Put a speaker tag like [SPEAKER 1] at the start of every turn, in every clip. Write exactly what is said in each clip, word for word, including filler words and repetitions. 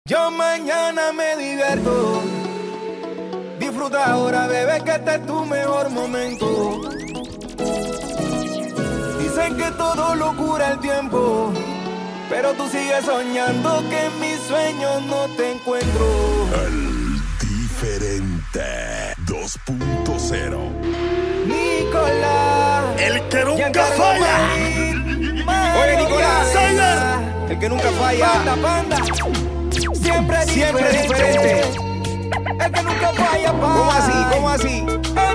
[SPEAKER 1] Yo mañana me divierto. Disfruta ahora, bebé, que este es tu mejor momento. Dicen que todo lo cura el tiempo, pero tú sigues soñando que en mis sueños no te encuentro.
[SPEAKER 2] El diferente dos punto cero.
[SPEAKER 1] Nicolás,
[SPEAKER 2] el que nunca falla.
[SPEAKER 1] Oye, Nicolás,
[SPEAKER 2] Sayer,
[SPEAKER 1] el que nunca falla. Panda, panda. Siempre, siempre diferente. El que nunca falla, pa.
[SPEAKER 3] ¿Cómo así? ¿Cómo así?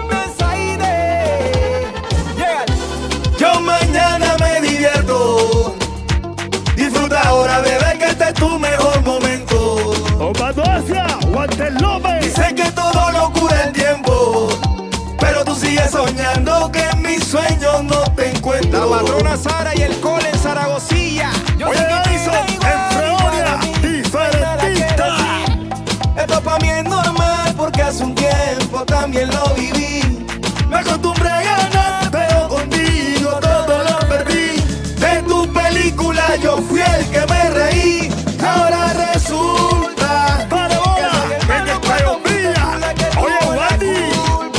[SPEAKER 1] Yeah. Yo mañana me divierto. Disfruta ahora, bebé, que este es tu mejor momento.
[SPEAKER 2] Omadosia, Guantelome.
[SPEAKER 1] Dicen que todo lo cura el tiempo, pero tú sigues soñando que en mis sueños no te encuentro.
[SPEAKER 3] La patrona Sara y el cole en Zaragozilla.
[SPEAKER 1] Yo
[SPEAKER 2] Oye,
[SPEAKER 1] sé que
[SPEAKER 2] Edison, entre Oria, diferentista.
[SPEAKER 1] Esto pa' mí es normal porque hace un tiempo también lo viví. Me acostumbré a ganar, pero contigo todo lo perdí. De tu película yo fui el que me reí. Ahora resulta
[SPEAKER 2] Para bola, en el Payomilla. Oye, Wandy.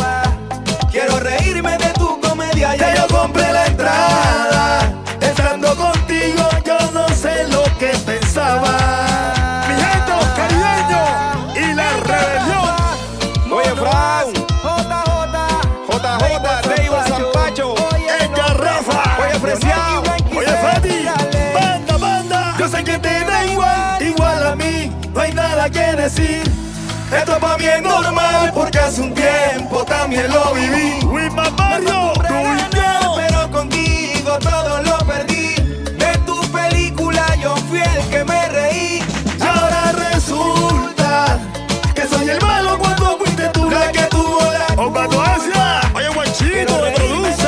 [SPEAKER 1] Quiero reírme de tu comedia, ya yo compré la entrada. Estando contigo yo no sé lo que pensaba.
[SPEAKER 2] Mi gente, los caribeños y la rebelión.
[SPEAKER 3] Oye, Fran,
[SPEAKER 1] J J,
[SPEAKER 3] J J, Table Zampacho,
[SPEAKER 2] En garrafa.
[SPEAKER 3] Oye, Preciado,
[SPEAKER 2] Oye, Fati, banda, banda.
[SPEAKER 1] yo sé que te da igual, igual a mí, no hay nada que decir. Esto pa' mí es normal porque hace un tiempo también lo viví.
[SPEAKER 2] Wilma Barrio, tú y yo.
[SPEAKER 1] Pero contigo todo lo perdí. De tu película yo fui el que me reí. Y ahora resulta que soy el malo cuando fuiste tú la que tuvo la
[SPEAKER 2] Omadosia. Oye, Guachino, produce.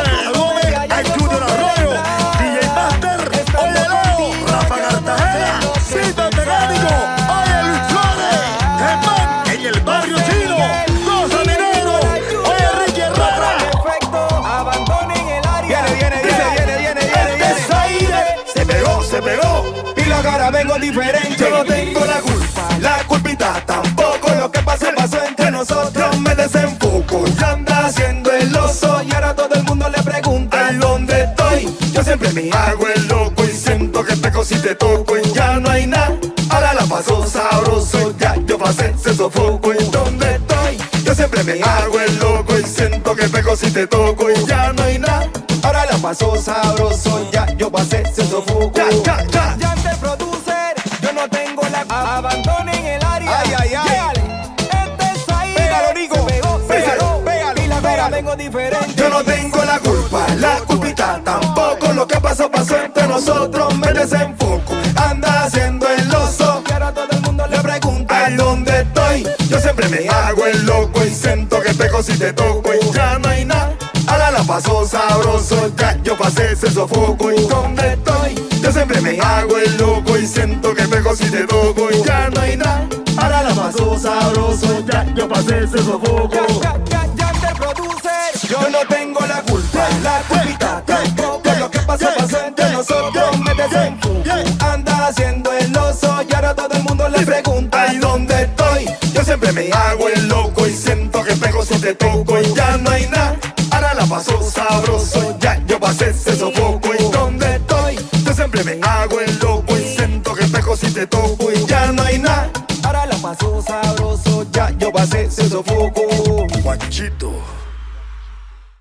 [SPEAKER 2] El Club del Arroyo. D J Master. Oye, Leo. Rafa Cartagena. Cita Mecánico. Oye, Luis Flores. Germán, en el barrio chino. Rosa Minero. Oye, Ricky Herrera.
[SPEAKER 1] perfecto, abandonen el área.
[SPEAKER 3] Viene, viene, viene, viene, viene, viene, viene.
[SPEAKER 1] Este aire se pegó, se pegó.
[SPEAKER 3] Y la cara vengo diferente.
[SPEAKER 1] Yo no tengo la culpa, la culpita tampoco. Lo que pasó, pasó entre nosotros. Me desenfoco, ya anda haciendo el oso. Y ahora todo el mundo le pregunta ¿en dónde estoy? Yo siempre me hago el loco y siento que peco si te toco. Y ya no hay nada, ahora la paso sabroso. Ya yo pasé ese sofoco. ¿En dónde estoy? Yo siempre me hago el loco y siento que peco si te toco. Y ya no hay nada, ahora la paso sabroso. Ya yo pasé ese sofoco. Ya, ya, ya. Ya te producer, yo no tengo la culpa. Abandonen el área.
[SPEAKER 3] Ay, ay, ay.
[SPEAKER 1] Este es ahí.
[SPEAKER 3] Pégalo, Nico.
[SPEAKER 1] Se pegó, se
[SPEAKER 3] Pégalo,
[SPEAKER 1] pegó.
[SPEAKER 3] pégalo,
[SPEAKER 1] Y la cara
[SPEAKER 3] pégalo.
[SPEAKER 1] vengo diferente. Yo no tengo la culpa, la culpita tampoco. Lo que pasó, pasó entre nosotros. Me desenfoco, anda haciendo el oso. Y ahora todo el mundo le pregunta ¿en dónde estoy? Yo siempre me hago el loco y siento que peco si te toco. Y ya no hay nada, ahora la paso sabroso. Ya yo pasé ese sofoco. ¿Y dónde estoy? Yo siempre me hago el loco y siento que peco si te toco. Y ya no hay nada, ahora la paso sabroso. Ya yo pasé ese sofoco. Ya, ya, ya, ya te produce. Yo no tengo la culpa, la culpita tampoco. Lo que pasó, pasó entre nosotros. Me desenfoco, anda haciendo el oso. Y ahora todo el mundo le pregunta ¿y dónde estoy? Yo siempre me hago el loco y siento que pego si te toco. Y ya no hay nada, ahora la paso sabroso. Ya yo pasé ese sofoco. ¿Y dónde estoy? Yo siempre me hago el loco y siento que pego si te toco. Y ya no hay nada, ahora la paso sabroso. Ya yo pasé ese sofoco.
[SPEAKER 2] Guachito.